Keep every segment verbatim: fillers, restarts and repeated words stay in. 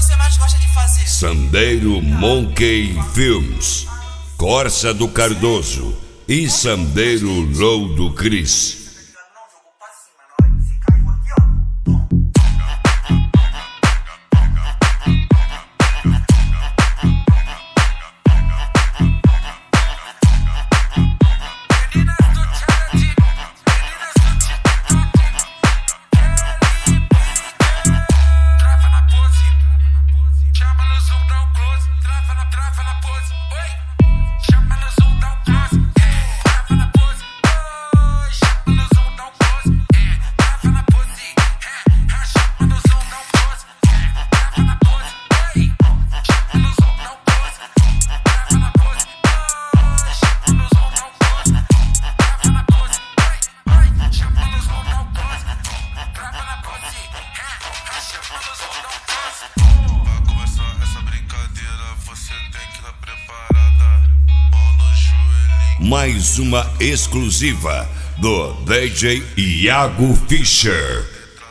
você mais gosta de fazer? Sandeiro Monkey Films, Corsa do Cardoso e Sandeiro Low do Cris. Mais uma exclusiva do D J Iago Fischer.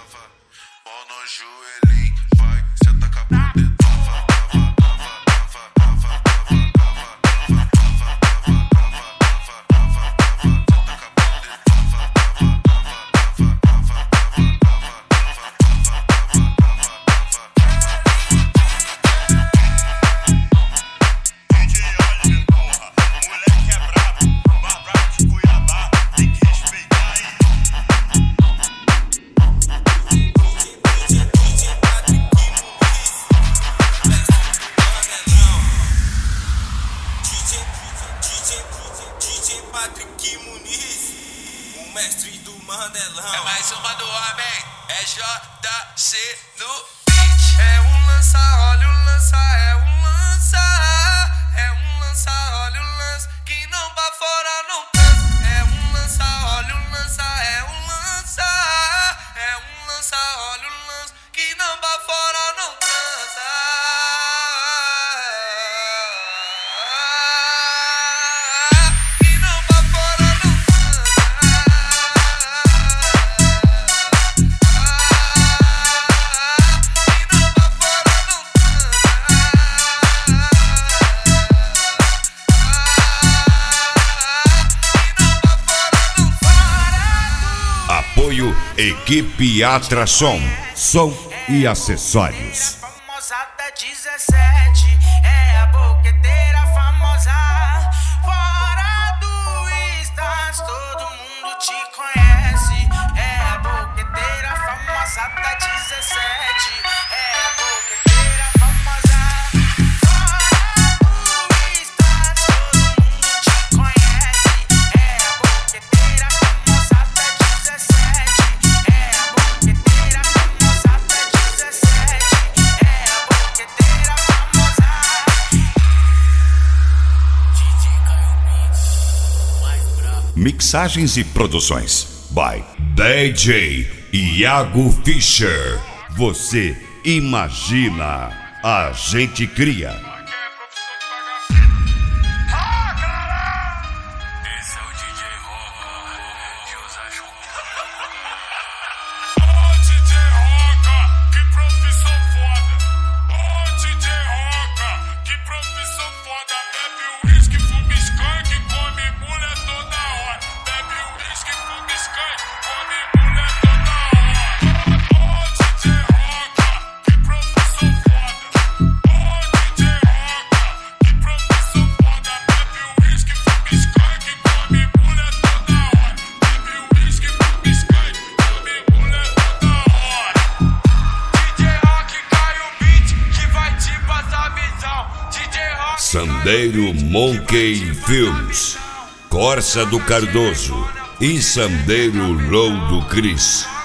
Patrick Muniz, o mestre do Mandelão. É mais uma do homem, é J C no beat. É um lança, olha o lança, é um lança. É um lança, olha o lança, que não pra fora não tanto. É um lança, olha o lança, é um lança. É um lança, olha o lança, que não pra fora não transa. Apoio Equipe Atração, som e acessórios. É a famosada dezessete, é a boqueteira famosa. Fora do Stas, todo mundo te conhece. É a boqueteira famosada dezessete, é a boqueteira famosa. Fora do Stas, todo mundo te conhece. É a boqueteira famosada dezessete, é a boqueteira famosada dezessete, é a boqueteira famosa. D J Caio Beats, mais bravo. Mixagens e produções by D J Iago Fischer. Você imagina, a gente cria. Esse é o D J Roca de Osasco. Ô D J Roca, que profissão foda. Ô D J Roca, que profissão foda. Bebe uísque, fuma skunk, come mulher toda hora. Bebe uísque, fuma skunk, come mulher toda hora. Ô D J Roca, que profissão foda. Ô D J Roca, que profissão foda. Bebe uísque, fuma skunk, come mulher toda hora. Bebe uísque, fuma skunk, come mulher toda hora. D J Rock cai o beat que vai te passar visão. D J Rock Sandeiro Monkey Films, Corsa do Cardoso e Sandeiro Low do Cris.